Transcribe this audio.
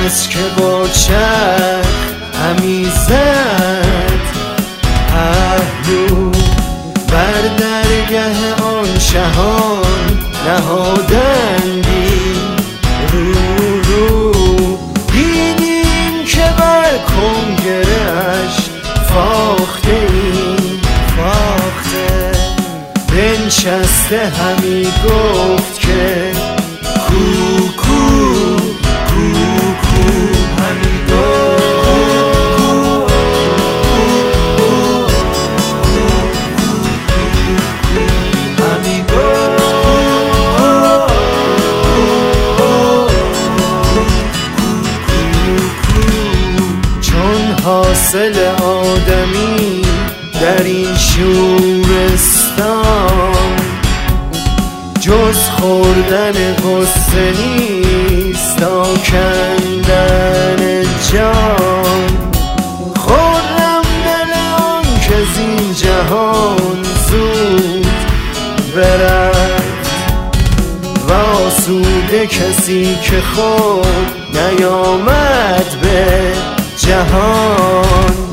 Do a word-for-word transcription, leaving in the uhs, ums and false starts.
هست که با چرخ همی زد پهلو بر درگه آن شهان نهادندی رو رو. دیدیم که بر کنگره‌اش فاخته این فاخته بنشسته همی گفت که کو کو کو کو همی حاصل آدمی در این شورستان جز خوردن غصه نیست آکندن جان. خورم دل آن که زین جهان زود برفت و آسوده کسی که خود نیامد به جهان.